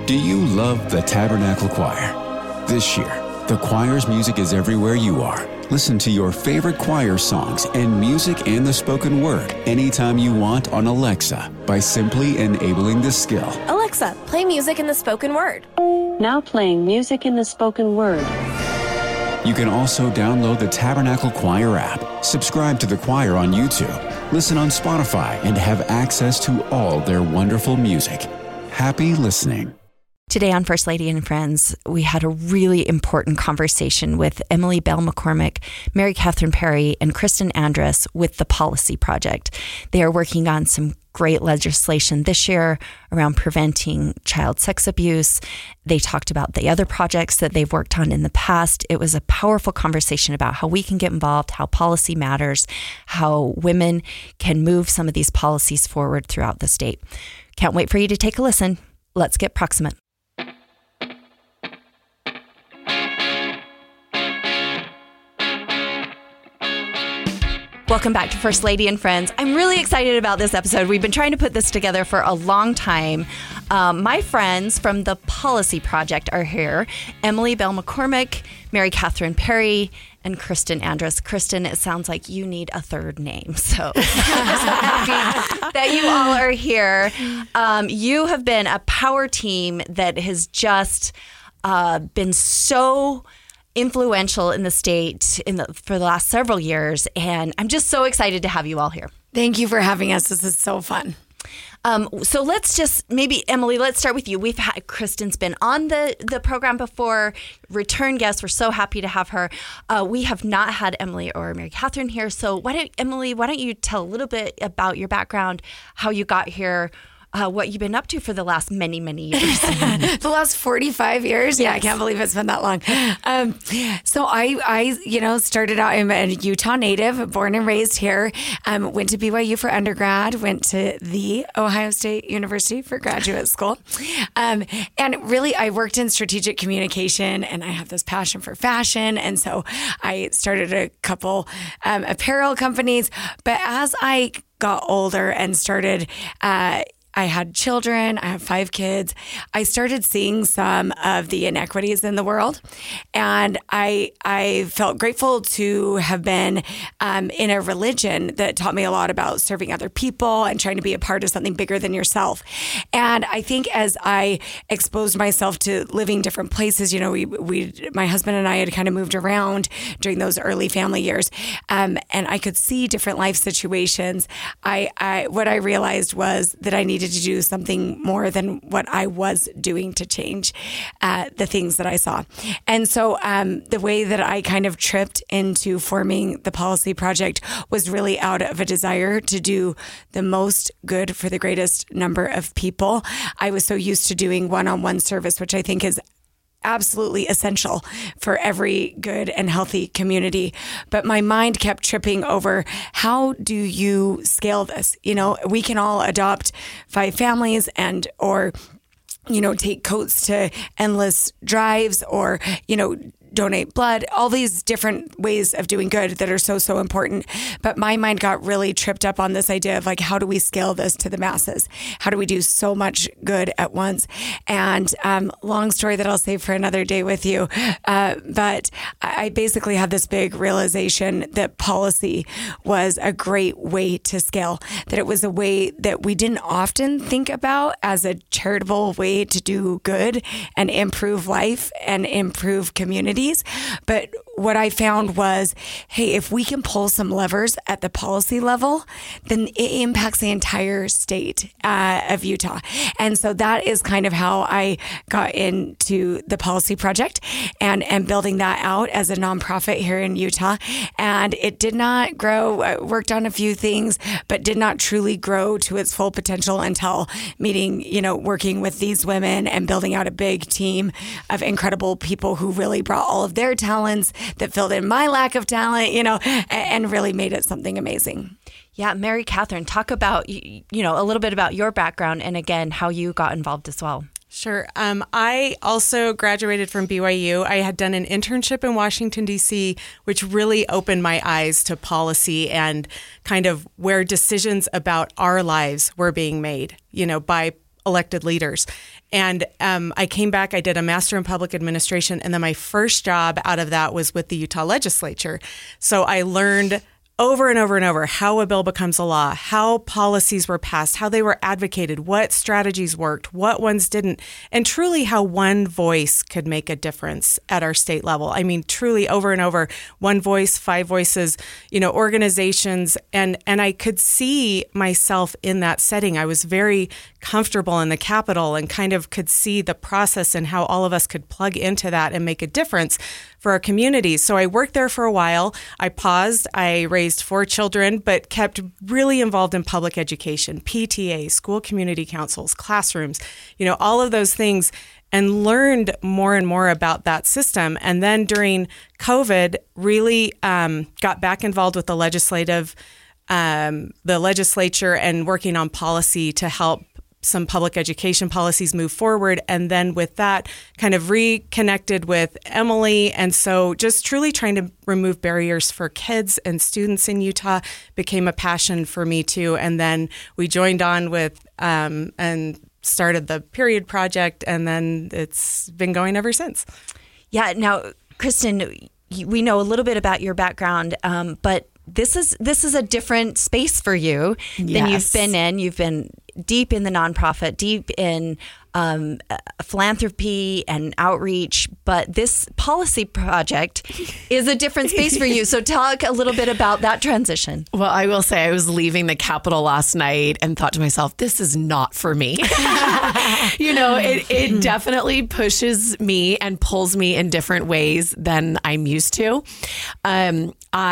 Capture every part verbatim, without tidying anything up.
Do you love the Tabernacle Choir? This year, the choir's music is everywhere you are. Listen to your favorite choir songs and music and the spoken word anytime you want on Alexa by simply enabling the skill. Alexa, play music in the spoken word. Now playing music in the spoken word. You can also download the Tabernacle Choir app, subscribe to the choir on YouTube, listen on Spotify, and have access to all their wonderful music. Happy listening. Today on First Lady and Friends, we had a really important conversation with Emily Bell McCormick, Mary Catherine Perry, and Kristen Andrus with the Policy Project. They are working on some great legislation this year around preventing child sex abuse. They talked about the other projects that they've worked on in the past. It was a powerful conversation about how we can get involved, how policy matters, how women can move some of these policies forward throughout the state. Can't wait for you to take a listen. Let's get proximate. Welcome back to First Lady and Friends. I'm really excited about this episode. We've been trying to put this together for a long time. Um, my friends from the Policy Project are here. Emily Bell McCormick, Mary Catherine Perry, and Kristen Andrus. Kristen, it sounds like you need a third name. So I'm so happy that you all are here. Um, you have been a power team that has just uh, been so influential in the state in the, for the last several years. And I'm just so excited to have you all here. Thank you for having us. This is so fun. Um, so let's just, maybe, Emily, let's start with you. We've had, Kristen's been on the, the program before, return guest. We're so happy to have her. Uh, we have not had Emily or Mary Catherine here. So why don't, Emily, why don't you tell a little bit about your background, how you got here, Uh, what you've been up to for the last many, many years. The last forty-five years? Yeah, yes. I can't believe it's been that long. Um, so I, I, you know, started out, I'm a Utah native, born and raised here, um, went to B Y U for undergrad, went to the Ohio State University for graduate school. Um, and really, I worked in strategic communication, and I have this passion for fashion. And so I started a couple um, apparel companies. But as I got older and started uh I had children, I have five kids. I started seeing some of the inequities in the world. And I I felt grateful to have been um, in a religion that taught me a lot about serving other people and trying to be a part of something bigger than yourself. And I think as I exposed myself to living different places, you know, we, we my husband and I had kind of moved around during those early family years. Um, and I could see different life situations. I, I what I realized was that I needed to do something more than what I was doing to change uh, the things that I saw. And so um, the way that I kind of tripped into forming the Policy Project was really out of a desire to do the most good for the greatest number of people. I was so used to doing one-on-one service, which I think is absolutely essential for every good and healthy community. But my mind kept tripping over, how do you scale this? You know, we can all adopt five families and, or, you know, take coats to endless drives, or, you know, donate blood, all these different ways of doing good that are so, so important. But my mind got really tripped up on this idea of like, how do we scale this to the masses? How do we do so much good at once? And um, long story that I'll save for another day with you. Uh, but I basically had this big realization that policy was a great way to scale, that it was a way that we didn't often think about as a charitable way to do good and improve life and improve communities. But what I found was, hey, if we can pull some levers at the policy level, then it impacts the entire state uh, of Utah. And so that is kind of how I got into the Policy Project and, and building that out as a nonprofit here in Utah. And it did not grow. I worked on a few things, but did not truly grow to its full potential until meeting, you know, working with these women and building out a big team of incredible people who really brought all of their talents that filled in my lack of talent, you know, and really made it something amazing. Yeah, Mary Catherine, talk about, you know, a little bit about your background and again, how you got involved as well. Sure. Um, I also graduated from B Y U. I had done an internship in Washington, D C, which really opened my eyes to policy and kind of where decisions about our lives were being made, you know, by elected leaders. And um, I came back, I did a master in public administration, and then my first job out of that was with the Utah legislature. So I learned over and over and over how a bill becomes a law, how policies were passed, how they were advocated, what strategies worked, what ones didn't, and truly how one voice could make a difference at our state level. I mean, truly over and over, one voice, five voices, you know, organizations, and and I could see myself in that setting. I was very comfortable in the Capitol and kind of could see the process and how all of us could plug into that and make a difference for our communities. So I worked there for a while. I paused. I raised four children, but kept really involved in public education, P T A, school community councils, classrooms, you know, all of those things, and learned more and more about that system. And then during COVID, really um, got back involved with the legislative, um, the legislature and working on policy to help some public education policies move forward. And then with that, kind of reconnected with Emily. And so just truly trying to remove barriers for kids and students in Utah became a passion for me too. And then we joined on with um, and started the Period Project. And then it's been going ever since. Yeah. Now, Kristen, we know a little bit about your background, um, but this is this is a different space for you than yes. you've been in. You've been deep in the nonprofit, deep in um, philanthropy and outreach, but this policy project is a different space for you. So talk a little bit about that transition. Well, I will say I was leaving the Capitol last night and thought to myself, this is not for me. You know, it, it definitely pushes me and pulls me in different ways than I'm used to. Um,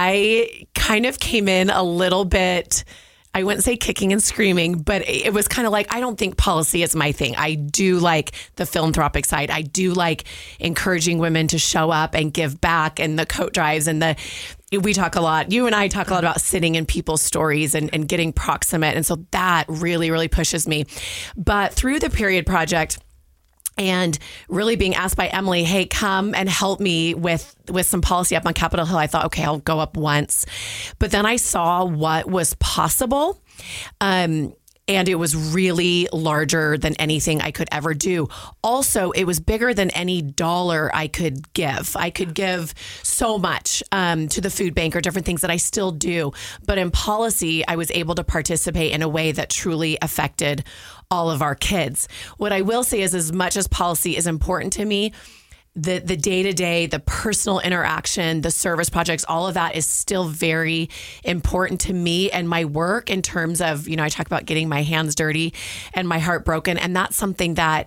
I kind of came in a little bit, I wouldn't say kicking and screaming, but it was kind of like, I don't think policy is my thing. I do like the philanthropic side. I do like encouraging women to show up and give back, and the coat drives and the, we talk a lot, you and I talk a lot about sitting in people's stories and, and getting proximate. And so that really, really pushes me. But through the Period Project, and really being asked by Emily, hey, come and help me with, with some policy up on Capitol Hill. I thought, okay, I'll go up once. But then I saw what was possible. Um, and it was really larger than anything I could ever do. Also, it was bigger than any dollar I could give. I could give so much um, to the food bank or different things that I still do. But in policy, I was able to participate in a way that truly affected all of our kids. What I will say is, as much as policy is important to me, the the day-to-day, the personal interaction, the service projects, all of that is still very important to me and my work in terms of, you know, I talk about getting my hands dirty and my heart broken. And that's something that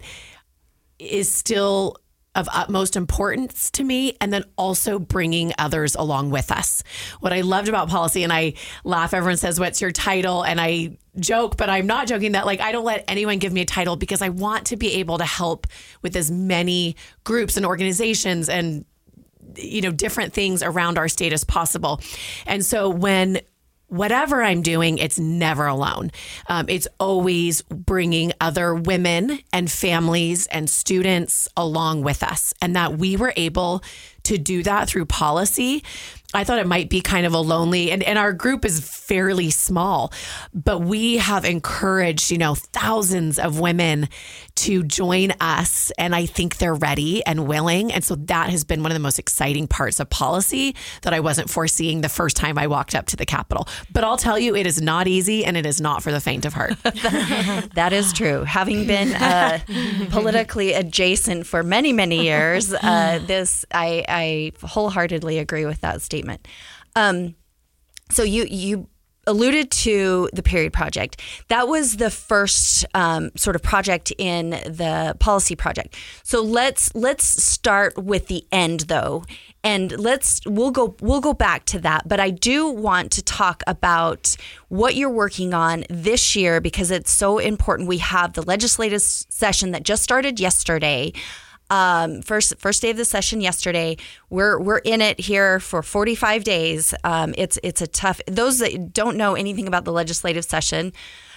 is still of utmost importance to me, and then also bringing others along with us. What I loved about policy, and I laugh, everyone says, what's your title? And I joke, but I'm not joking, that like I don't let anyone give me a title because I want to be able to help with as many groups and organizations and, you know, different things around our state as possible. And so when whatever I'm doing, it's never alone. Um, it's always bringing other women and families and students along with us. And that we were able to do that through policy. I thought it might be kind of a lonely, and, and our group is fairly small, but we have encouraged, you know, thousands of women to join us. And I think they're ready and willing. And so that has been one of the most exciting parts of policy that I wasn't foreseeing the first time I walked up to the Capitol. But I'll tell you, it is not easy, and it is not for the faint of heart. That is true. Having been uh, politically adjacent for many, many years, uh, this I, I wholeheartedly agree with that statement. Um, so you you alluded to the Period Project. That was the first um, sort of project in the policy project. So let's let's start with the end, though, and let's we'll go we'll go back to that. But I do want to talk about what you're working on this year, because it's so important. We have the legislative session that just started yesterday. Um, first first day of the session yesterday. We're we're in it here for forty-five days. Um, it's it's a tough. Those that don't know anything about the legislative session,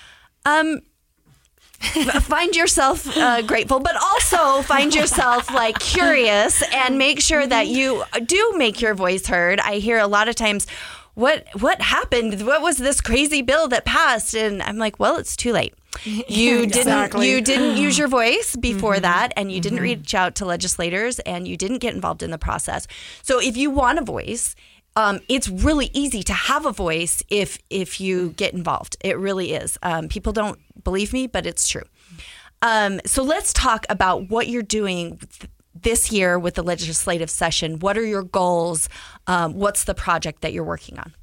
um, find yourself uh, grateful, but also find yourself like curious, and make sure that you do make your voice heard. I hear a lot of times, what what happened? What was this crazy bill that passed? And I'm like, well, it's too late. You Exactly. didn't you didn't use your voice before Mm-hmm. that, and you didn't reach out to legislators, and you didn't get involved in the process. So if you want a voice, um, it's really easy to have a voice if if you get involved. It really is. Um, people don't believe me, but it's true. Um, so let's talk about what you're doing th- this year with the legislative session. What are your goals? Um, what's the project that you're working on?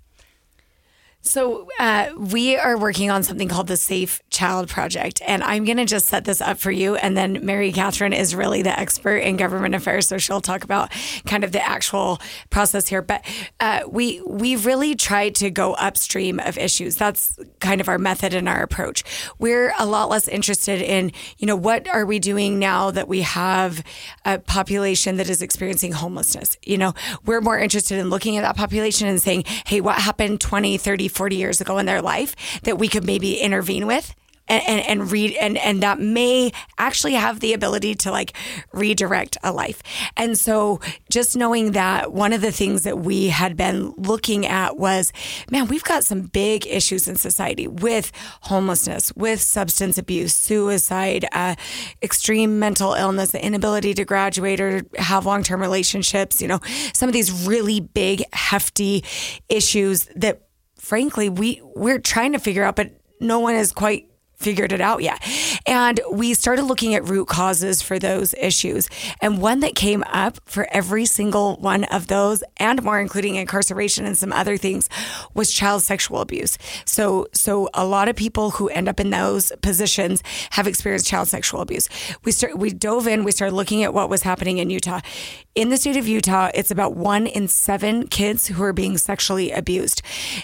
So uh, we are working on something called the Safe Child Project, and I'm going to just set this up for you. And then Mary Catherine is really the expert in government affairs, so she'll talk about kind of the actual process here. But uh, we we really tried to go upstream of issues. That's kind of our method and our approach. We're a lot less interested in, you know, what are we doing now that we have a population that is experiencing homelessness? You know, we're more interested in looking at that population and saying, hey, what happened twenty, thirty, forty years ago in their life that we could maybe intervene with and, and, and read and, and that may actually have the ability to like redirect a life. And so just knowing that, one of the things that we had been looking at was, man, we've got some big issues in society with homelessness, with substance abuse, suicide, uh, extreme mental illness, the inability to graduate or have long-term relationships, you know, some of these really big, hefty issues that frankly, we, we're trying to figure out, but no one has quite figured it out yet. And we started looking at root causes for those issues. And one that came up for every single one of those and more, including incarceration and some other things, was child sexual abuse. So, so a lot of people who end up in those positions have experienced child sexual abuse. We start, we dove in, we started looking at what was happening in Utah. In the state of Utah, it's about one in seven kids who are being sexually abused.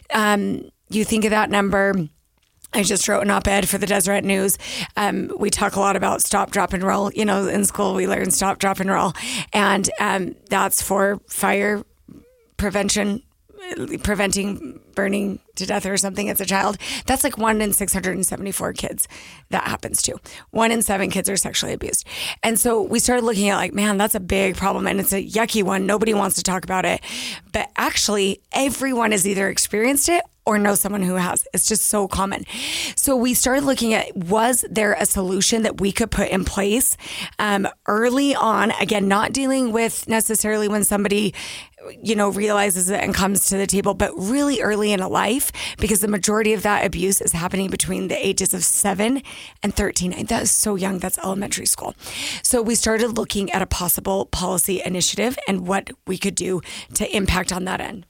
Um, you think of that number. I just wrote an op-ed for the Deseret News. Um, we talk a lot about stop, drop, and roll. You know, in school we learn stop, drop, and roll. And um, that's for fire prevention, preventing burning to death or something as a child. That's like one in six hundred seventy-four kids that happens to. One in seven kids are sexually abused. And so we started looking at like, man, that's a big problem. And it's a yucky one. Nobody wants to talk about it. But actually, everyone has either experienced it or know someone who has. It's just so common. So we started looking at, was there a solution that we could put in place um, early on? Again, not dealing with necessarily when somebody, you know, realizes it and comes to the table, but really early in a life, because the majority of that abuse is happening between the ages of seven and thirteen. And that is so young. That's elementary school. So we started looking at a possible policy initiative and what we could do to impact on that end.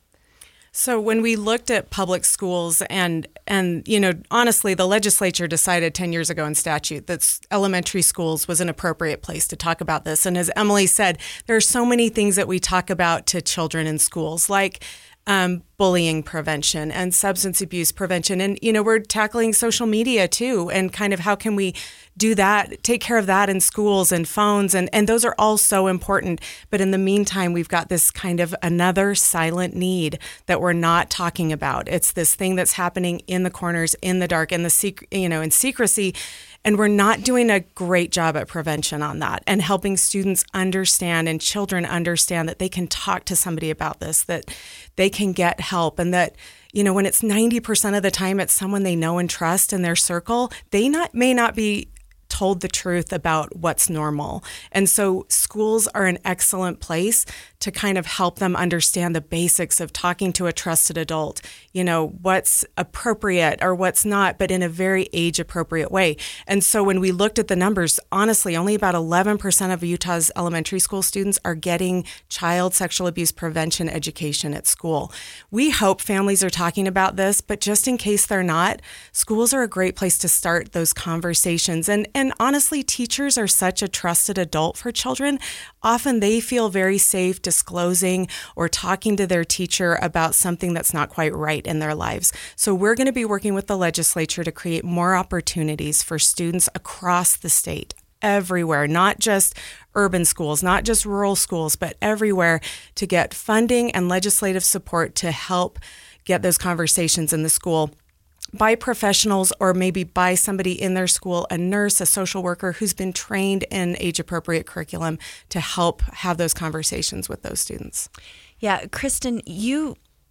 So when we looked at public schools and, and you know, honestly, the legislature decided ten years ago in statute that elementary schools was an appropriate place to talk about this. And as Emily said, there are so many things that we talk about to children in schools, like um, bullying prevention and substance abuse prevention. And, you know, we're tackling social media too, and kind of how can we do that, take care of that in schools and phones. And, and those are all so important. But in the meantime, we've got this kind of another silent need that we're not talking about. It's this thing that's happening in the corners, in the dark, in the sec- you know, in secrecy. And we're not doing a great job at prevention on that and helping students understand and children understand that they can talk to somebody about this, that they can get help, and that, you know, when it's ninety percent of the time it's someone they know and trust in their circle, they not may not be told the truth about what's normal. And so schools are an excellent place to kind of help them understand the basics of talking to a trusted adult, you know, what's appropriate or what's not, but in a very age appropriate way. And so when we looked at the numbers, honestly, only about eleven percent of Utah's elementary school students are getting child sexual abuse prevention education at school. We hope families are talking about this, but just in case they're not, schools are a great place to start those conversations. And, and honestly, teachers are such a trusted adult for children. Often they feel very safe disclosing or talking to their teacher about something that's not quite right in their lives. So we're going to be working with the legislature to create more opportunities for students across the state, everywhere, not just urban schools, not just rural schools, but everywhere, to get funding and legislative support to help get those conversations in the school by professionals, or maybe by somebody in their school, a nurse, a social worker who's been trained in age-appropriate curriculum to help have those conversations with those students. Yeah, Kristen, you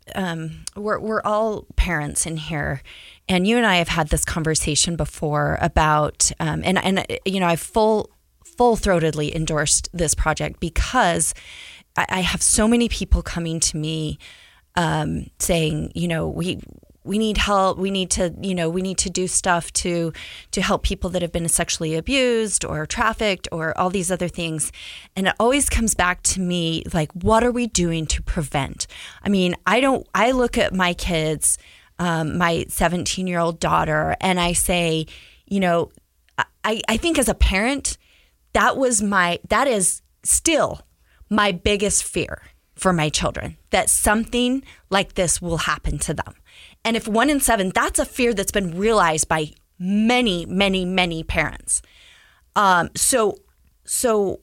um, we're we're all parents in here, and you and I have had this conversation before about, um, and and you know, I've full full throatedly endorsed this project because I, I have so many people coming to me um, saying, you know, we. We need help. We need to, you know, we need to do stuff to to help people that have been sexually abused or trafficked or all these other things. And it always comes back to me like, what are we doing to prevent? I mean, I don't, I look at my kids, um, my seventeen-year-old daughter, and I say, you know, I, I think as a parent, that was my, that is still my biggest fear for my children, that something like this will happen to them. And if one in seven, that's a fear that's been realized by many, many, many parents. Um, so, so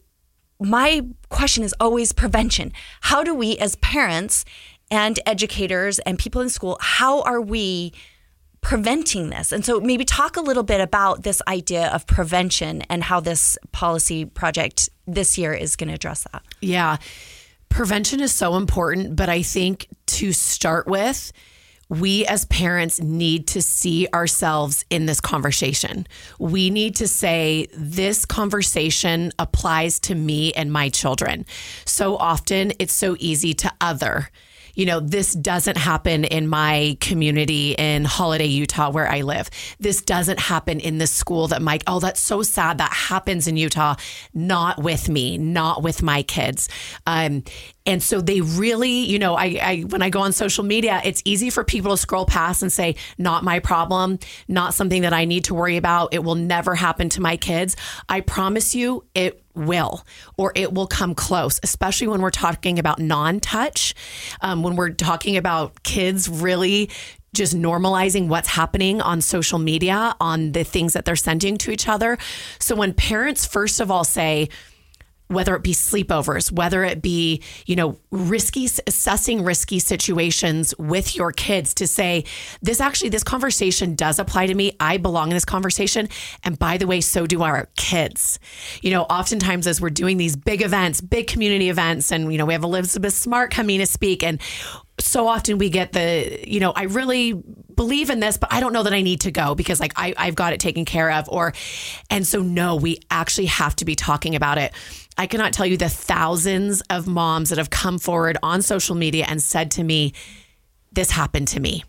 my question is always prevention. How do we as parents and educators and people in school, how are we preventing this? And so maybe talk a little bit about this idea of prevention and how this policy project this year is going to address that. Yeah. Prevention is so important, but I think to start with, we as parents need to see ourselves in this conversation. We need to say, this conversation applies to me and my children. So often it's so easy to other. You know, this doesn't happen in my community in Holiday, Utah, where I live. This doesn't happen in the school that Mike, oh, that's so sad. That happens in Utah. Not with me, not with my kids. Um, and so they really, you know, I, I when I go on social media, it's easy for people to scroll past and say, not my problem, not something that I need to worry about. It will never happen to my kids. I promise you it will, or it will come close, especially when we're talking about non-touch, um, when we're talking about kids really just normalizing what's happening on social media, on the things that they're sending to each other. So when parents, first of all, say, whether it be sleepovers, whether it be, you know, risky, assessing risky situations with your kids, to say, this actually, this conversation does apply to me. I belong in this conversation. And by the way, so do our kids. You know, oftentimes as we're doing these big events, big community events, and, you know, we have Elizabeth Smart coming to speak, and so often we get the, you know, I really believe in this, but I don't know that I need to go because like I, I've got it taken care of. Or, and so no, we actually have to be talking about it. I cannot tell you the thousands of moms that have come forward on social media and said to me, this happened to me.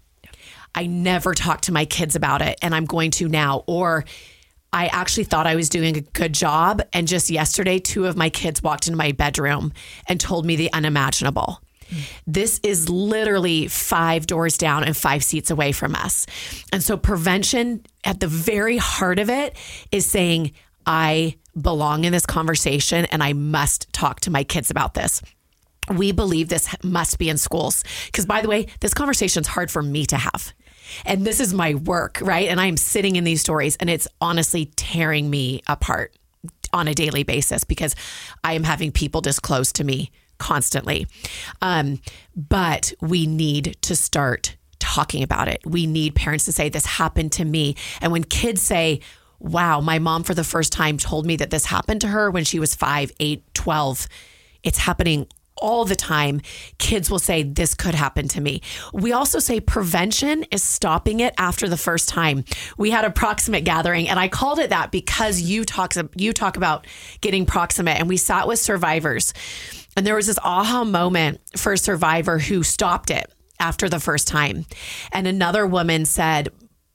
I never talked to my kids about it, and I'm going to now. Or I actually thought I was doing a good job, and just yesterday, two of my kids walked into my bedroom and told me the unimaginable. This is literally five doors down and five seats away from us. And so prevention at the very heart of it is saying, I belong in this conversation and I must talk to my kids about this. We believe this must be in schools. Because by the way, this conversation is hard for me to have. And this is my work, right? And I'm sitting in these stories and it's honestly tearing me apart on a daily basis because I am having people disclose to me constantly. Um, but we need to start talking about it. We need parents to say, this happened to me. And when kids say, wow, my mom for the first time told me that this happened to her when she was five, eight, twelve, it's happening all the time. Kids will say, this could happen to me. We also say prevention is stopping it after the first time. We had a proximate gathering and I called it that because you talk, you talk about getting proximate, and we sat with survivors. And there was this aha moment for a survivor who stopped it after the first time. And another woman said,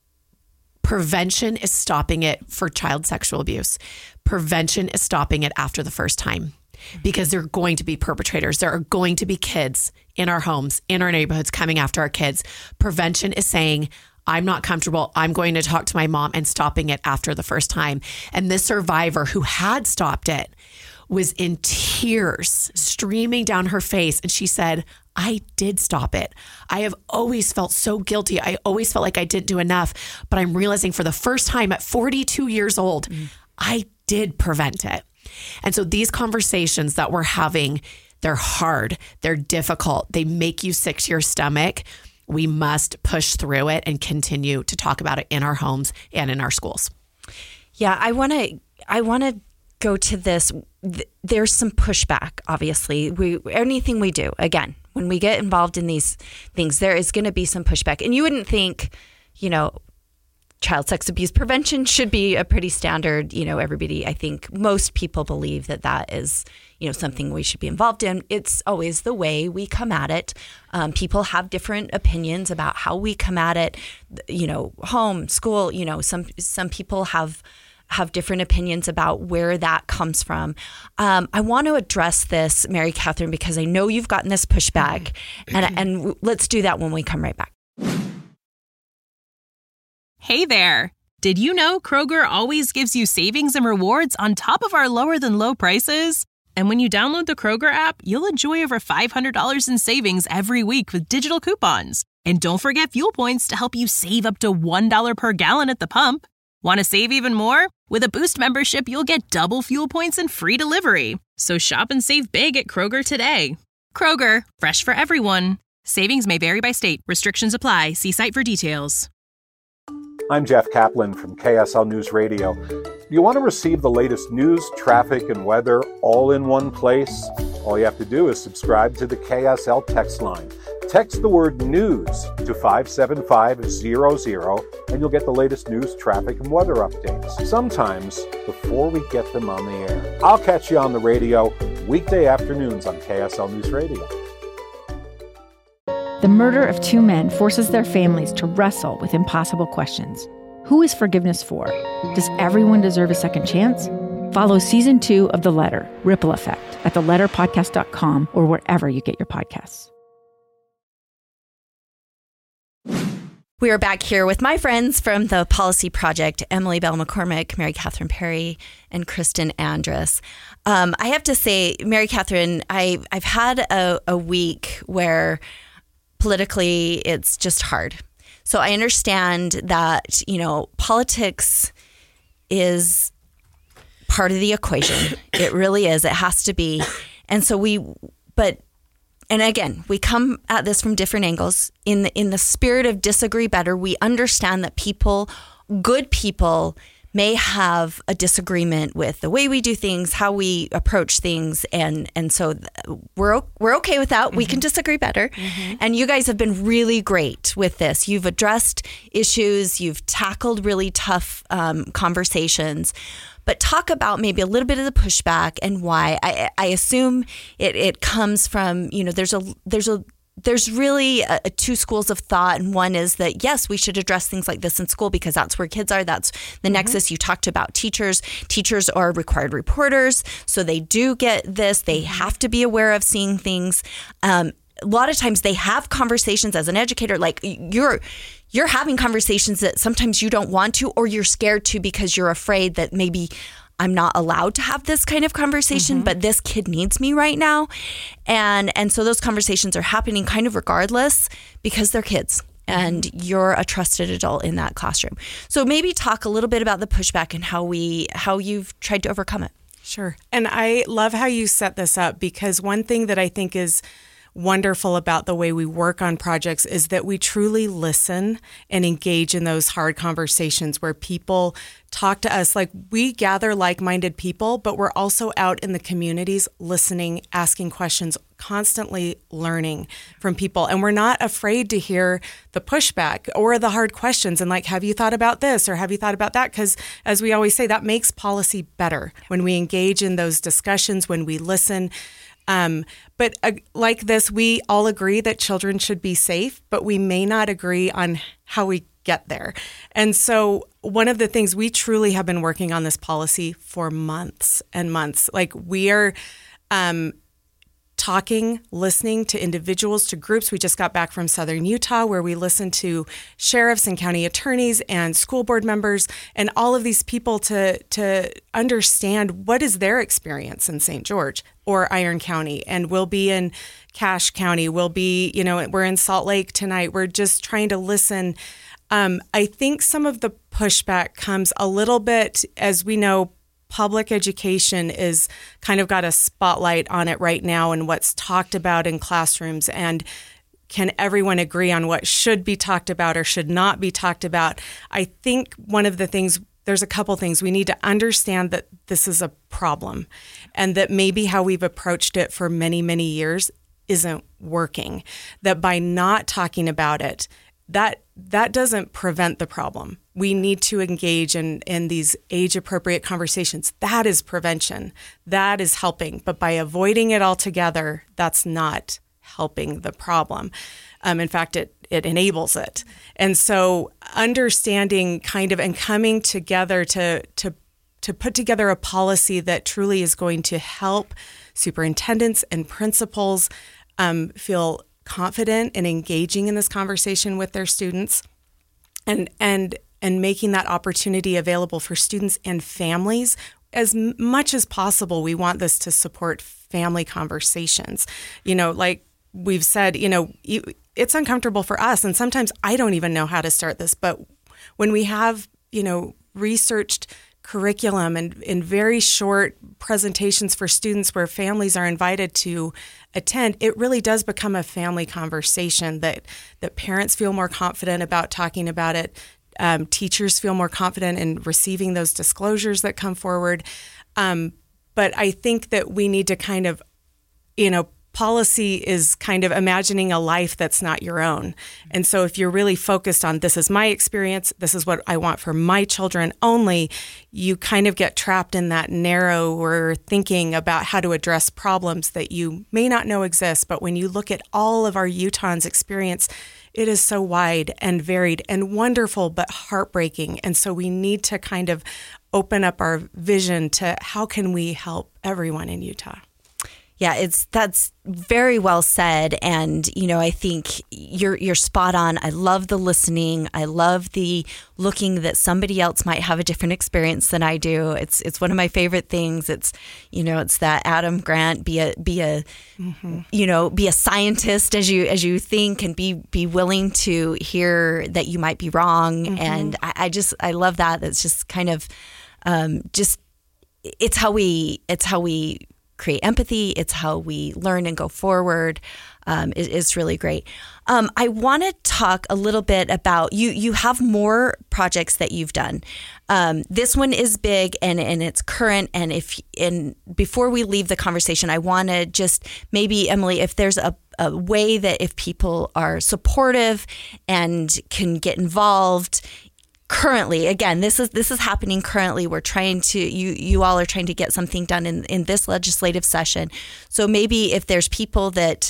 prevention is stopping it for child sexual abuse. Prevention is stopping it after the first time because there are going to be perpetrators. There are going to be kids in our homes, in our neighborhoods coming after our kids. Prevention is saying, I'm not comfortable. I'm going to talk to my mom, and stopping it after the first time. And this survivor who had stopped it was in tears streaming down her face. And she said, I did stop it. I have always felt so guilty. I always felt like I didn't do enough, but I'm realizing for the first time at forty-two years old, mm. I did prevent it. And so these conversations that we're having, they're hard, they're difficult, they make you sick to your stomach. We must push through it and continue to talk about it in our homes and in our schools. Yeah, I want to, I want to go to this. There's some pushback, obviously. We anything we do, again, when we get involved in these things, there is going to be some pushback. And you wouldn't think, you know, child sex abuse prevention should be a pretty standard, you know, everybody, I think most people believe that that is, you know, something we should be involved in. It's always the way we come at it. Um, people have different opinions about how we come at it, you know, home, school, you know, some some people have have different opinions about where that comes from. Um, I want to address this, Mary Catherine, because I know you've gotten this pushback, and and let's do that when we come right back. Hey there! Did you know Kroger always gives you savings and rewards on top of our lower than low prices? And when you download the Kroger app, you'll enjoy over five hundred dollars in savings every week with digital coupons. And don't forget fuel points to help you save up to one dollar per gallon at the pump. Want to save even more? With a Boost membership, you'll get double fuel points and free delivery. So shop and save big at Kroger today. Kroger, fresh for everyone. Savings may vary by state. Restrictions apply. See site for details. I'm Jeff Kaplan from K S L News Radio. Do you want to receive the latest news, traffic, and weather all in one place? All you have to do is subscribe to the K S L text line. Text the word news to five seven five zero zero and you'll get the latest news, traffic, and weather updates, sometimes before we get them on the air. I'll catch you on the radio weekday afternoons on K S L News Radio. The murder of two men forces their families to wrestle with impossible questions. Who is forgiveness for? Does everyone deserve a second chance? Follow season two of The Letter, Ripple Effect, at the letter podcast dot com or wherever you get your podcasts. We are back here with my friends from the Policy Project, Emily Bell McCormick, Mary Catherine Perry, and Kristen Andrus. Um, I have to say, Mary Catherine, I, I've had a, a week where politically it's just hard. So I understand that, you know, politics is part of the equation. It really is. It has to be. And so we, but And again, we come at this from different angles. In the, in the spirit of disagree better, we understand that people, good people, may have a disagreement with the way we do things, how we approach things, and and so we're we're okay with that. Mm-hmm. We can disagree better. Mm-hmm. And you guys have been really great with this. You've addressed issues. You've tackled really tough um, conversations. But talk about maybe a little bit of the pushback and why. I, I assume it, it comes from, you know, there's a there's a there's really a, a two schools of thought. And one is that, yes, we should address things like this in school because that's where kids are. That's the mm-hmm. nexus. You talked about teachers. Teachers are required reporters. So they do get this. They have to be aware of seeing things. Um, a lot of times they have conversations as an educator, like you're you're having conversations that sometimes you don't want to, or you're scared to because you're afraid that maybe I'm not allowed to have this kind of conversation, mm-hmm. but this kid needs me right now. And and so those conversations are happening kind of regardless because they're kids and you're a trusted adult in that classroom. So maybe talk a little bit about the pushback and how we how you've tried to overcome it. Sure. And I love how you set this up because one thing that I think is wonderful about the way we work on projects is that we truly listen and engage in those hard conversations where people talk to us. Like we gather like-minded people, but we're also out in the communities listening, asking questions, constantly learning from people. And we're not afraid to hear the pushback or the hard questions and like, have you thought about this or have you thought about that? Because as we always say, that makes policy better when we engage in those discussions, when we listen. Um, but uh, like this, we all agree that children should be safe, but we may not agree on how we get there. And so one of the things we truly have been working on this policy for months and months, like we are um, talking, listening to individuals, to groups. We just got back from Southern Utah where we listened to sheriffs and county attorneys and school board members and all of these people to, to understand what is their experience in Saint George or Iron County. And we'll be in Cache County. We'll be, you know, we're in Salt Lake tonight. We're just trying to listen. Um, I think some of the pushback comes a little bit, as we know, public education is kind of got a spotlight on it right now and what's talked about in classrooms. And can everyone agree on what should be talked about or should not be talked about? I think one of the things, there's a couple things. We need to understand that this is a problem and that maybe how we've approached it for many, many years isn't working, that by not talking about it, that that doesn't prevent the problem. We need to engage in, in these age-appropriate conversations. That is prevention. That is helping. But by avoiding it altogether, that's not helping the problem. Um, in fact, it it enables it. And so understanding kind of and coming together to to to put together a policy that truly is going to help superintendents and principals um, feel confident in engaging in this conversation with their students, and and and making that opportunity available for students and families as much as possible. We want this to support family conversations. You know, like we've said, you know, it's uncomfortable for us, and sometimes I don't even know how to start this. But when we have, you know, researched curriculum and in very short presentations for students where families are invited to attend, it really does become a family conversation that that parents feel more confident about talking about it. Um, teachers feel more confident in receiving those disclosures that come forward. Um, but I think that we need to kind of, you know, policy is kind of imagining a life that's not your own. And so if you're really focused on this is my experience, this is what I want for my children only, you kind of get trapped in that narrower thinking about how to address problems that you may not know exist. But when you look at all of our Utahns' experience, it is so wide and varied and wonderful, but heartbreaking. And so we need to kind of open up our vision to how can we help everyone in Utah. Yeah, it's that's very well said, and you know, I think you're you're spot on. I love the listening. I love the looking that somebody else might have a different experience than I do. It's it's one of my favorite things. It's you know, it's that Adam Grant, be a be a mm-hmm. you know, be a scientist as you as you think, and be be willing to hear that you might be wrong. Mm-hmm. And I, I just I love that. It's just kind of um, just it's how we it's how we. create empathy. It's how we learn and go forward. Um, it, it's really great. Um, I want to talk a little bit about you. You have more projects that you've done. Um, this one is big and, and it's current. And if and before we leave the conversation, I want to just maybe, Emily, if there's a, a way that if people are supportive and can get involved. Currently, again, this is this is happening currently. We're trying to, you you all are trying to get something done in, in this legislative session. So maybe if there's people that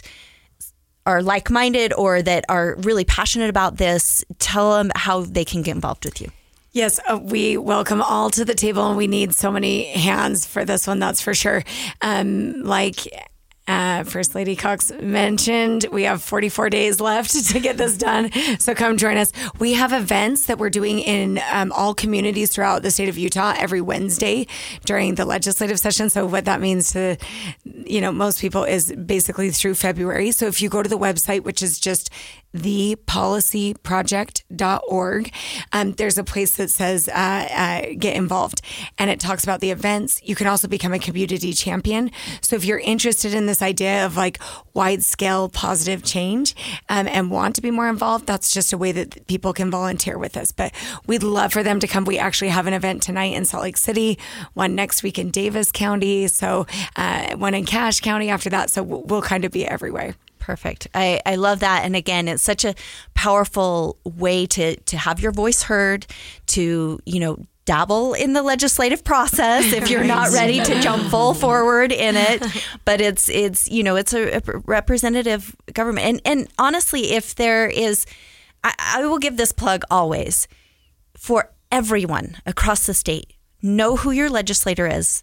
are like-minded or that are really passionate about this, tell them how they can get involved with you. Yes, uh, we welcome all to the table, and we need so many hands for this one, that's for sure. Um, like Uh, First Lady Cox mentioned, we have forty-four days left to get this done. So come join us. We have events that we're doing in um, all communities throughout the state of Utah every Wednesday during the legislative session. So what that means to, you know, most people is basically through February. So if you go to the website, which is just the policy project dot org, um, there's a place that says uh, uh, get involved, and it talks about the events. You can also become a community champion. So if you're interested in this idea of like wide scale positive change um, and want to be more involved, that's just a way that people can volunteer with us. But we'd love for them to come. We actually have an event tonight in Salt Lake City, one next week in Davis County, so uh, one in Cache County after that. So we'll, we'll kind of be everywhere. Perfect. I, I love that. And again, it's such a powerful way to, to have your voice heard, to, you know, dabble in the legislative process if you're not ready to jump full forward in it. But it's, it's you know, it's a, a representative government. And, and honestly, if there is, I, I will give this plug always for everyone across the state. Know who your legislator is.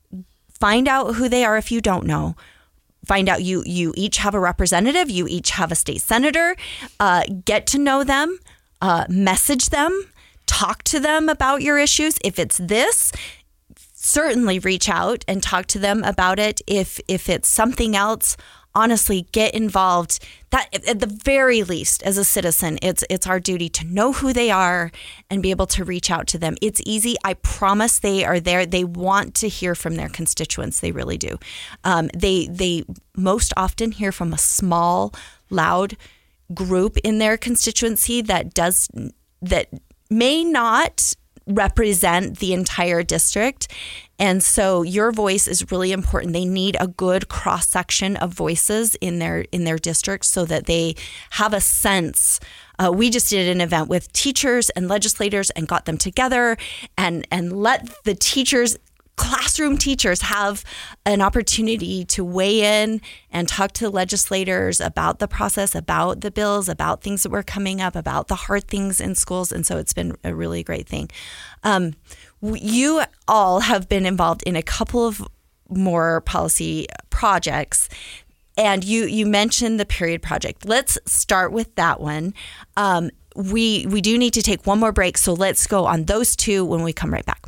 Find out who they are if you don't know. Find out you you each have a representative, you each have a state senator. Uh, get to know them, uh, message them, talk to them about your issues. If it's this, certainly reach out and talk to them about it. If if it's something else, honestly, get involved. That at the very least, as a citizen, it's it's our duty to know who they are and be able to reach out to them. It's easy. I promise they are there. They want to hear from their constituents. They really do. Um, they they most often hear from a small, loud group in their constituency that does that may not represent the entire district. And so your voice is really important. They need a good cross section of voices in their in their district so that they have a sense. Uh, we just did an event with teachers and legislators and got them together and and let the teachers, classroom teachers, have an opportunity to weigh in and talk to legislators about the process, about the bills, about things that were coming up, about the hard things in schools. And so it's been a really great thing. Um, you all have been involved in a couple of more policy projects. And you you mentioned the Period Project. Let's start with that one. Um, we we do need to take one more break, so let's go on those two when we come right back.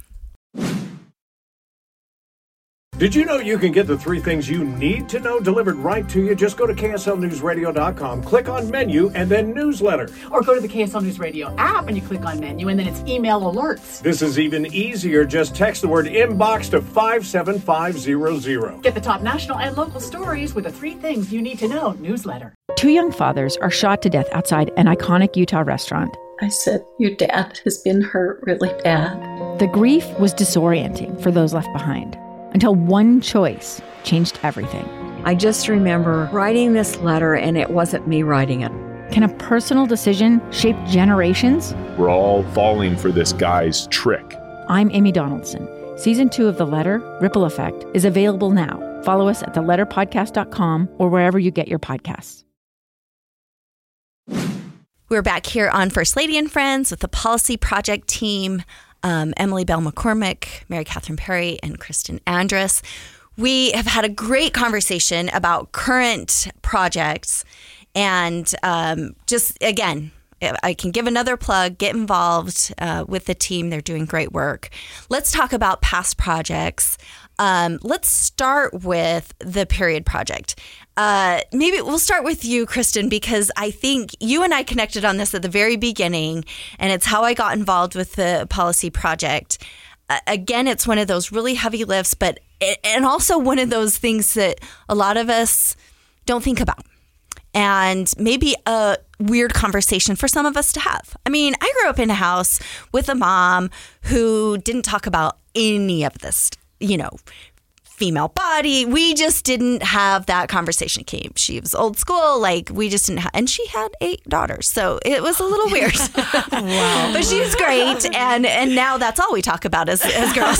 Did you know you can get the three things you need to know delivered right to you? Just go to K S L News Radio dot com, click on menu, and then newsletter. Or go to the K S L News Radio app and you click on menu, and then it's email alerts. This is even easier. Just text the word inbox to five seven five zero zero. Get the top national and local stories with the three things you need to know newsletter. Two young fathers are shot to death outside an iconic Utah restaurant. I said, your dad has been hurt really bad. The grief was disorienting for those left behind, until one choice changed everything. I just remember writing this letter, and it wasn't me writing it. Can a personal decision shape generations? We're all falling for this guy's trick. I'm Amy Donaldson. Season two of The Letter, Ripple Effect, is available now. Follow us at the letter podcast dot com or wherever you get your podcasts. We're back here on First Lady and Friends with the Policy Project team. Um, Emily Bell McCormick, Mary Catherine Perry, and Kristen Andrus. We have had a great conversation about current projects. And um, just, again, I can give another plug, get involved uh, with the team. They're doing great work. Let's talk about past projects. Um, let's start with the Period Project. Uh, maybe we'll start with you, Kristen, because I think you and I connected on this at the very beginning, and it's how I got involved with the Policy Project. Uh, again, it's one of those really heavy lifts, but it, and also one of those things that a lot of us don't think about. And maybe a weird conversation for some of us to have. I mean, I grew up in a house with a mom who didn't talk about any of this, you know, female body. We just didn't have that conversation. Came. She was old school. Like, we just didn't have, and she had eight daughters. So it was a little weird. Wow. But she's great. And and now that's all we talk about as, as girls.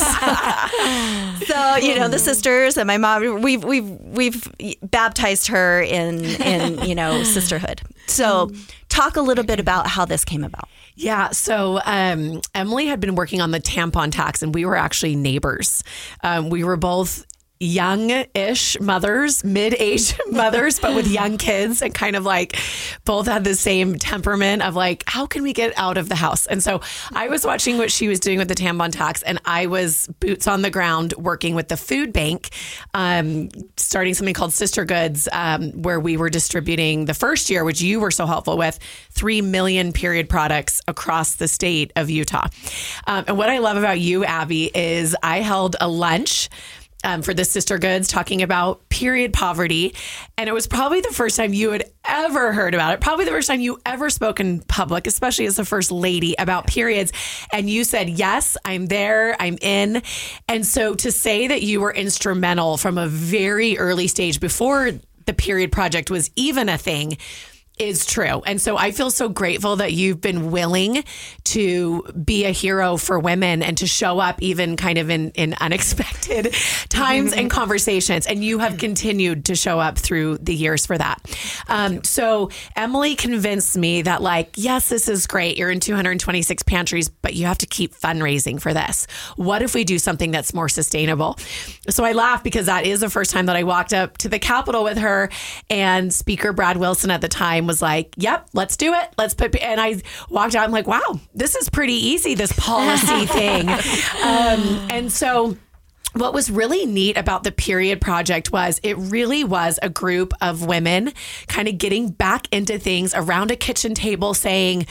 So, you know, the sisters and my mom, we've, we've, we've baptized her in, in, you know, sisterhood. So talk a little bit about how this came about. Yeah. So um, Emily had been working on the tampon tax, and we were actually neighbors. Um, we were both young-ish mothers, mid-age mothers, but with young kids, and kind of like both had the same temperament of like, how can we get out of the house? And so I was watching what she was doing with the tampon tax, and I was boots on the ground working with the food bank, um, starting something called Sister Goods, um, where we were distributing the first year, which you were so helpful with, three million period products across the state of Utah. Um, and what I love about you, Abby, is I held a lunch Um, for the Sister Goods, talking about period poverty. And it was probably the first time you had ever heard about it, probably the first time you ever spoke in public, especially as the first lady, about periods. And you said, yes, I'm there, I'm in. And so to say that you were instrumental from a very early stage before the Period Project was even a thing is true. And so I feel so grateful that you've been willing to be a hero for women and to show up even kind of in, in unexpected times and conversations. And you have continued to show up through the years for that. Um, so Emily convinced me that, like, yes, this is great. You're in two hundred twenty-six pantries, but you have to keep fundraising for this. What if we do something that's more sustainable? So I laugh because that is the first time that I walked up to the Capitol with her, and Speaker Brad Wilson at the time was like, yep, let's do it. Let's put, and I walked out. I'm like, wow, this is pretty easy, this policy thing. Um, and so what was really neat about the Period Project was it really was a group of women kind of getting back into things around a kitchen table saying,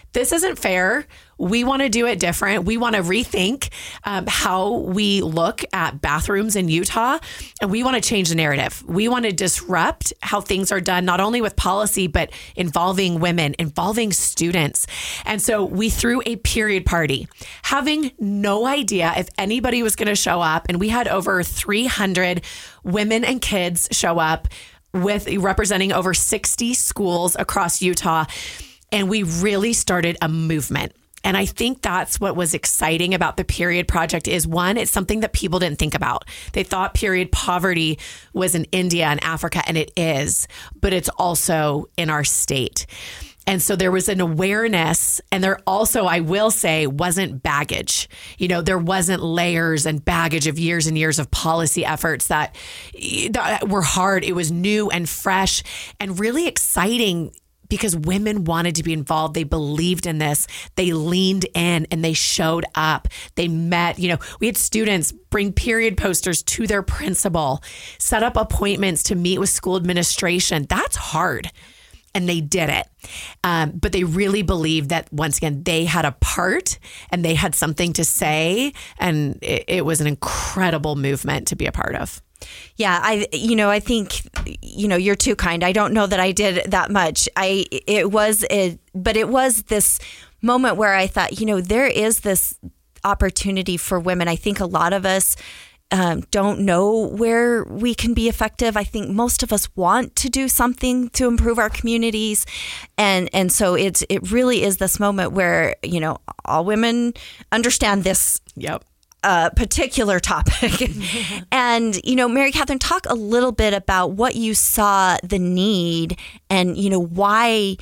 this isn't fair. We want to do it different. We want to rethink um, how we look at bathrooms in Utah, and we want to change the narrative. We want to disrupt how things are done, not only with policy, but involving women, involving students. And so we threw a period party, having no idea if anybody was going to show up. And we had over three hundred women and kids show up, with representing over sixty schools across Utah. And we really started a movement. And I think that's what was exciting about the Period Project is, one, it's something that people didn't think about. They thought period poverty was in India and Africa, and it is, but it's also in our state. And so there was an awareness, and there also, I will say, wasn't baggage. You know, there wasn't layers and baggage of years and years of policy efforts that, that were hard. It was new and fresh and really exciting, because women wanted to be involved. They believed in this. They leaned in and they showed up. They met, you know, we had students bring period posters to their principal, set up appointments to meet with school administration. That's hard. And they did it. Um, but they really believed that, once again, they had a part and they had something to say. And it, it was an incredible movement to be a part of. Yeah, I, you know, I think, you know, you're too kind. I don't know that I did that much. I, it was, a, but it was this moment where I thought, you know, there is this opportunity for women. I think a lot of us um, don't know where we can be effective. I think most of us want to do something to improve our communities. And, and so it's, it really is this moment where, you know, all women understand this. Yep. Uh, particular topic. And, you know, Mary Catherine, talk a little bit about what you saw the need and, you know, why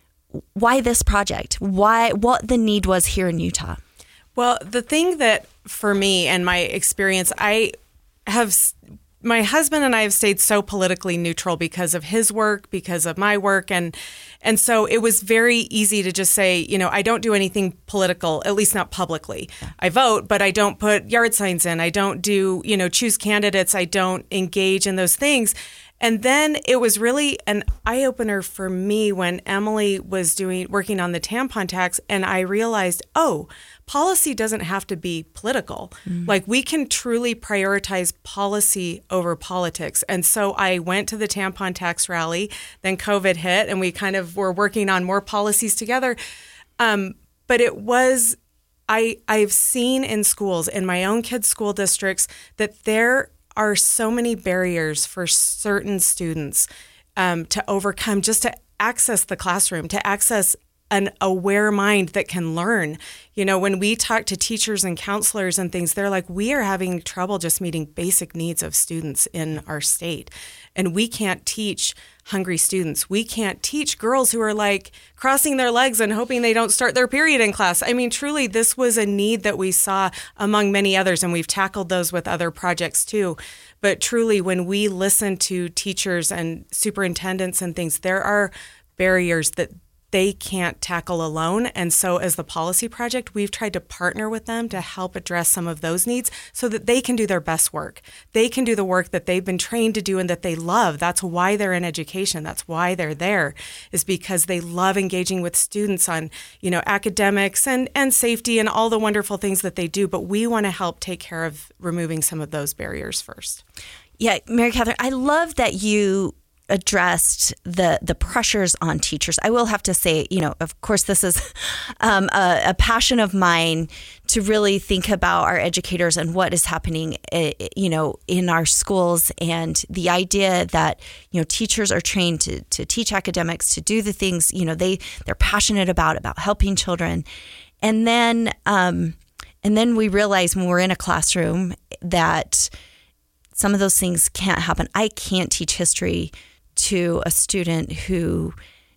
why this project, why what the need was here in Utah. Well, the thing that for me and my experience, I have, my husband and I have stayed so politically neutral because of his work, because of my work. And And so it was very easy to just say, you know, I don't do anything political, at least not publicly. I vote, but I don't put yard signs in. I don't do, you know, choose candidates. I don't engage in those things. And then it was really an eye-opener for me when Emily was doing working on the tampon tax, and I realized, oh, policy doesn't have to be political. Mm. Like, we can truly prioritize policy over politics. And so I went to the tampon tax rally, then COVID hit, and we kind of were working on more policies together. Um, but it was, I, I've seen in schools, in my own kids' school districts, that there are so many barriers for certain students um, to overcome, just to access the classroom, to access an aware mind that can learn. You know, when we talk to teachers and counselors and things, they're like, we are having trouble just meeting basic needs of students in our state. And we can't teach hungry students. We can't teach girls who are like crossing their legs and hoping they don't start their period in class. I mean, truly, this was a need that we saw among many others, and we've tackled those with other projects too. But truly, when we listen to teachers and superintendents and things, there are barriers that they can't tackle alone. And so as the policy project, we've tried to partner with them to help address some of those needs so that they can do their best work. They can do the work that they've been trained to do and that they love. That's why they're in education. That's why they're there, is because they love engaging with students on, you know, academics and, and safety and all the wonderful things that they do. But we want to help take care of removing some of those barriers first. Yeah, Mary Catherine, I love that you addressed the the pressures on teachers. I will have to say, you know, of course, this is um, a, a passion of mine to really think about our educators and what is happening, uh, you know, in our schools, and the idea that, you know, teachers are trained to to teach academics, to do the things, you know, they they're passionate about about helping children, and then um, and then we realize when we're in a classroom that some of those things can't happen. I can't teach history to a student who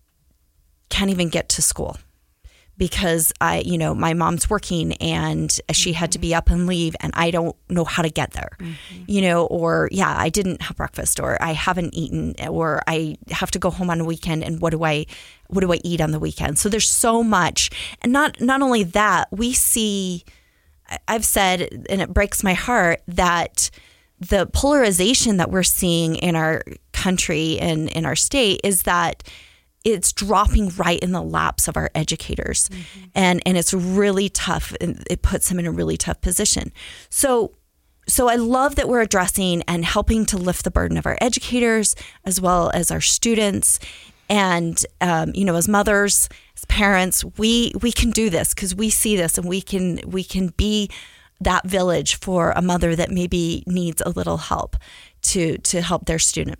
can't even get to school because I, you know, my mom's working and she mm-hmm. had to be up and leave, and I don't know how to get there, mm-hmm. you know, or yeah, I didn't have breakfast, or I haven't eaten, or I have to go home on a weekend, and what do I, what do I eat on the weekend? So there's so much, and not not only that, we see, I've said, and it breaks my heart that the polarization that we're seeing in our country and in our state is that it's dropping right in the laps of our educators. Mm-hmm. And, and it's really tough. And it puts them in a really tough position. So, so I love that we're addressing and helping to lift the burden of our educators as well as our students. And, um, you know, as mothers, as parents, we, we can do this because we see this, and we can, we can be that village for a mother that maybe needs a little help to, to help their student.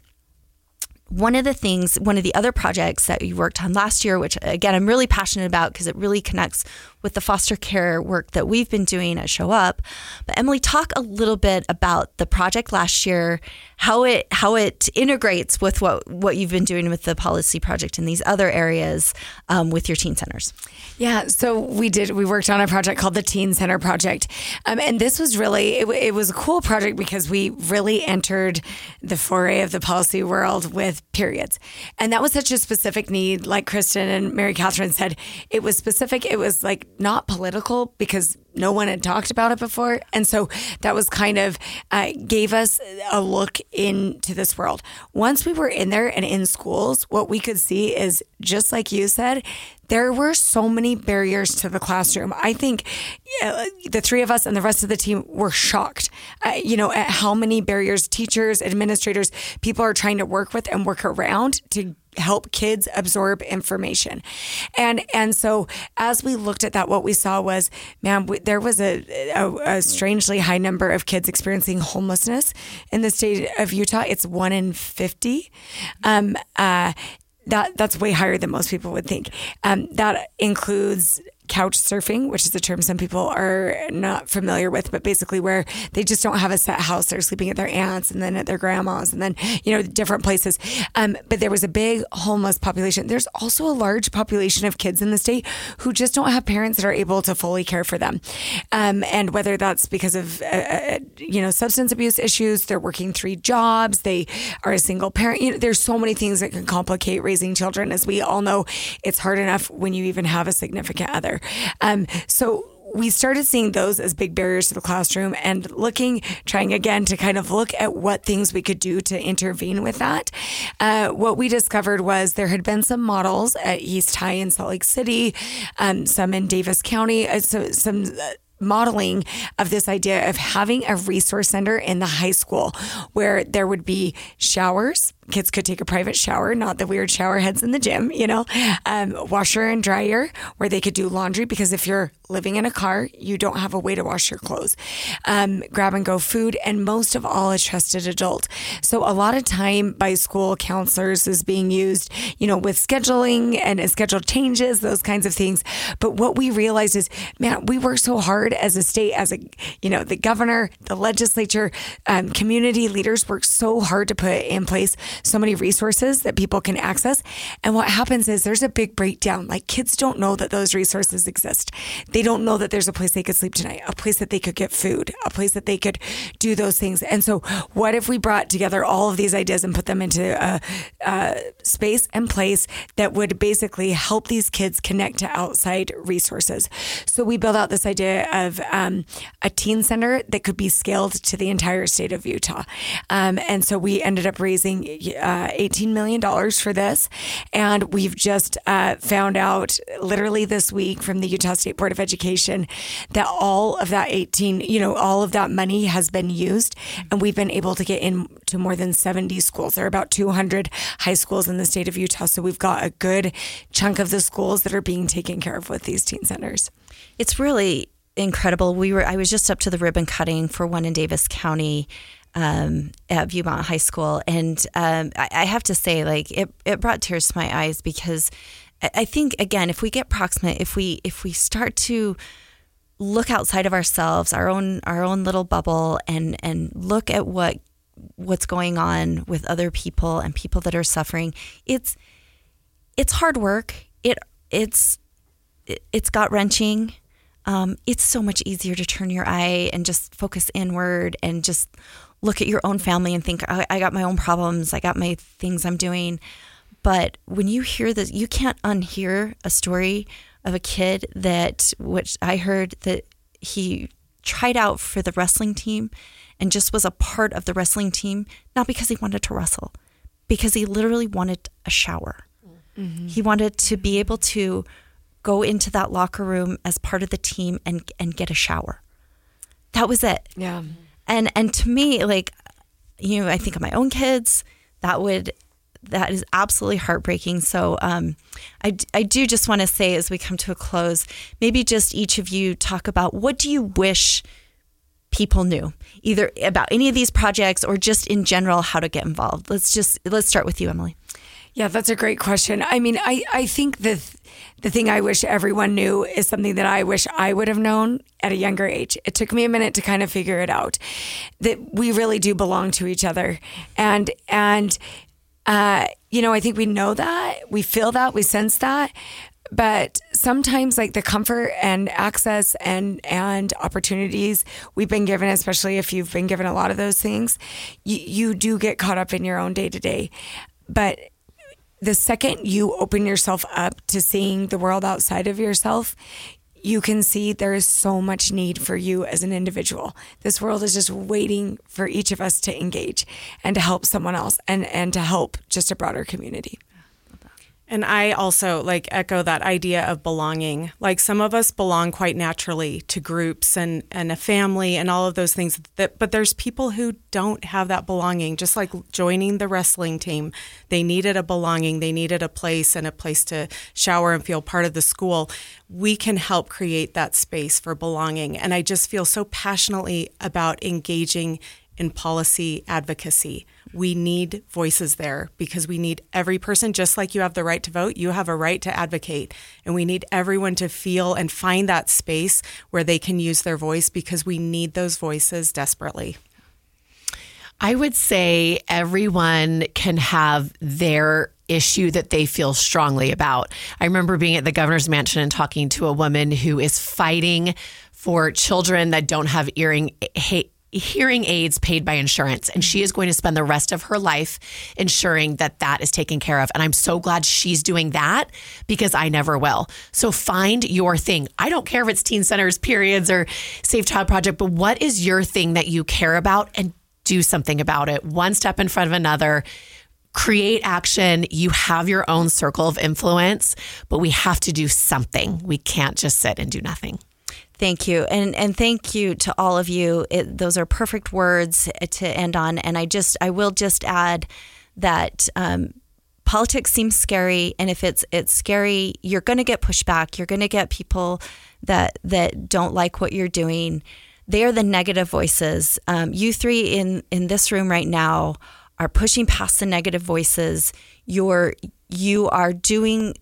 One of the things, one of the other projects that we worked on last year, which again, I'm really passionate about because it really connects with the foster care work that we've been doing at Show Up. But Emily, talk a little bit about the project last year, how it how it integrates with what, what you've been doing with the policy project in these other areas um, with your teen centers. Yeah, so we did, we worked on a project called the Teen Center Project. Um, and this was really, it, it was a cool project because we really entered the foray of the policy world with periods. And that was such a specific need, like Kristen and Mary Catherine said, it was specific. It was like not political because no one had talked about it before. And so that was kind of uh, gave us a look into this world. Once we were in there and in schools, what we could see is, just like you said, there were so many barriers to the classroom. I think uh, the three of us and the rest of the team were shocked, uh, you know, at how many barriers teachers, administrators, people are trying to work with and work around to help kids absorb information. And and so as we looked at that, what we saw was, man, we, there was a, a, a strangely high number of kids experiencing homelessness in the state of Utah. It's one in fifty. Um, uh, that that's way higher than most people would think. Um, that includes couch surfing, which is a term some people are not familiar with, but basically where they just don't have a set house. They're sleeping at their aunt's and then at their grandma's and then, you know, different places. Um, but there was a big homeless population. There's also a large population of kids in the state who just don't have parents that are able to fully care for them. Um, and whether that's because of, uh, you know, substance abuse issues, they're working three jobs, they are a single parent. You know, there's so many things that can complicate raising children. As we all know, it's hard enough when you even have a significant other. Um, so we started seeing those as big barriers to the classroom and looking, trying again to kind of look at what things we could do to intervene with that. Uh, what we discovered was there had been some models at East High in Salt Lake City, um, some in Davis County, uh, so, some uh, modeling of this idea of having a resource center in the high school where there would be showers. Kids could take a private shower, not the weird shower heads in the gym, you know, um, washer and dryer where they could do laundry, because if you're living in a car, you don't have a way to wash your clothes, um, grab and go food, and most of all, a trusted adult. So a lot of time by school counselors is being used, you know, with scheduling and schedule changes, those kinds of things. But what we realized is, man, we work so hard as a state, as a, you know, the governor, the legislature, um, community leaders work so hard to put in place so many resources that people can access. And what happens is there's a big breakdown. Like, kids don't know that those resources exist. They don't know that there's a place they could sleep tonight, a place that they could get food, a place that they could do those things. And so what if we brought together all of these ideas and put them into a, a space and place that would basically help these kids connect to outside resources? So we built out this idea of um, a teen center that could be scaled to the entire state of Utah. Um, and so we ended up raising Uh, eighteen million dollars for this. And we've just uh, found out literally this week from the Utah State Board of Education that all of that eighteen, you know, all of that money has been used. And we've been able to get into more than seventy schools. There are about two hundred high schools in the state of Utah. So we've got a good chunk of the schools that are being taken care of with these teen centers. It's really incredible. We were, I was just up to the ribbon cutting for one in Davis County, um, at Viewmont High School. And, um, I, I have to say, like, it, it brought tears to my eyes because I, I think, again, if we get proximate, if we, if we start to look outside of ourselves, our own, our own little bubble, and, and look at what, what's going on with other people and people that are suffering, it's, it's hard work. It, it's, it, it's gut wrenching. Um, it's so much easier to turn your eye and just focus inward and just look at your own family and think, I, I got my own problems. I got my things I'm doing. But when you hear this, you can't unhear a story of a kid that, which I heard that he tried out for the wrestling team and just was a part of the wrestling team, not because he wanted to wrestle, because he literally wanted a shower. Mm-hmm. He wanted to be able to go into that locker room as part of the team and and get a shower. That was it. Yeah. And and to me, like, you know, I think of my own kids, that would, that is absolutely heartbreaking. So um, I, I do just want to say, as we come to a close, maybe just each of you talk about, what do you wish people knew, either about any of these projects or just in general, how to get involved? Let's just, let's start with you, Emily. Yeah, that's a great question. I mean, I, I think the, the thing I wish everyone knew is something that I wish I would have known at a younger age. It took me a minute to kind of figure it out, that we really do belong to each other. And, and, uh, you know, I think we know that, we feel that, we sense that. But sometimes, like, the comfort and access and, and opportunities we've been given, especially if you've been given a lot of those things, you, you do get caught up in your own day to day. But the second you open yourself up to seeing the world outside of yourself, you can see there is so much need for you as an individual. This world is just waiting for each of us to engage and to help someone else and, and to help just a broader community. And I also like echo that idea of belonging. Like, some of us belong quite naturally to groups and, and a family and all of those things. That, but there's people who don't have that belonging, just like joining the wrestling team. They needed a belonging. They needed a place and a place to shower and feel part of the school. We can help create that space for belonging. And I just feel so passionately about engaging in policy advocacy. We need voices there because we need every person, just like you have the right to vote, you have a right to advocate. And we need everyone to feel and find that space where they can use their voice, because we need those voices desperately. I would say everyone can have their issue that they feel strongly about. I remember being at the governor's mansion and talking to a woman who is fighting for children that don't have earring hate hearing aids paid by insurance. And she is going to spend the rest of her life ensuring that that is taken care of. And I'm so glad she's doing that, because I never will. So find your thing. I don't care if it's teen centers, periods, or Safe Child Project, but what is your thing that you care about, and do something about it. One step in front of another. Create action. You have your own circle of influence, but we have to do something. We can't just sit and do nothing. Thank you. And and thank you to all of you. It, those are perfect words to end on. And I just, I will just add that um, politics seems scary. And if it's it's scary, you're going to get pushback. You're going to get people that that don't like what you're doing. They are the negative voices. Um, you three in, in this room right now are pushing past the negative voices. You're, you are doing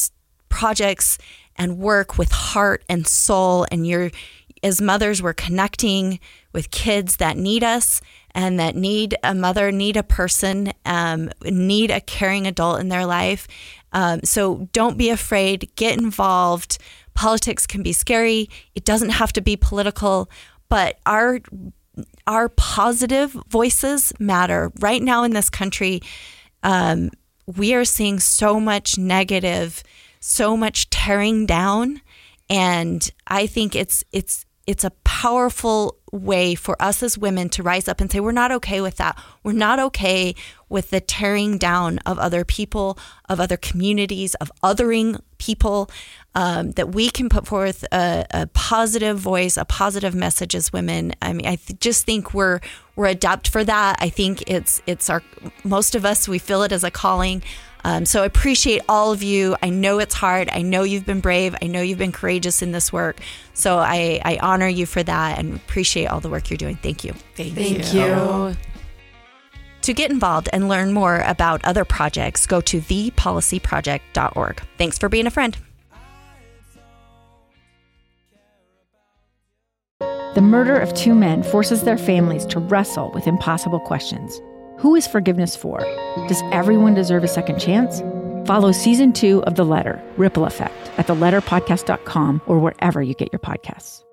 projects and work with heart and soul. And you're, as mothers, we're connecting with kids that need us and that need a mother, need a person, um, need a caring adult in their life. Um, so don't be afraid. Get involved. Politics can be scary. It doesn't have to be political, but our our positive voices matter. Right now in this country, um, we are seeing so much negative, so much tearing down, and I think it's it's it's a powerful way for us as women to rise up and say, we're not okay with that. We're not okay with the tearing down of other people, of other communities, of othering people, um, that we can put forth a, a positive voice, a positive message as women. I mean, I th- just think we're we're adept for that. I think it's it's our, most of us, we feel it as a calling. Um, so I appreciate all of you. I know it's hard. I know you've been brave. I know you've been courageous in this work. So I, I honor you for that and appreciate all the work you're doing. Thank you. Thank, Thank you. you. To get involved and learn more about other projects, go to the policy project dot org. Thanks for being a friend. The murder of two men forces their families to wrestle with impossible questions. Who is forgiveness for? Does everyone deserve a second chance? Follow season two of The Letter, Ripple Effect, at the letter podcast dot com or wherever you get your podcasts.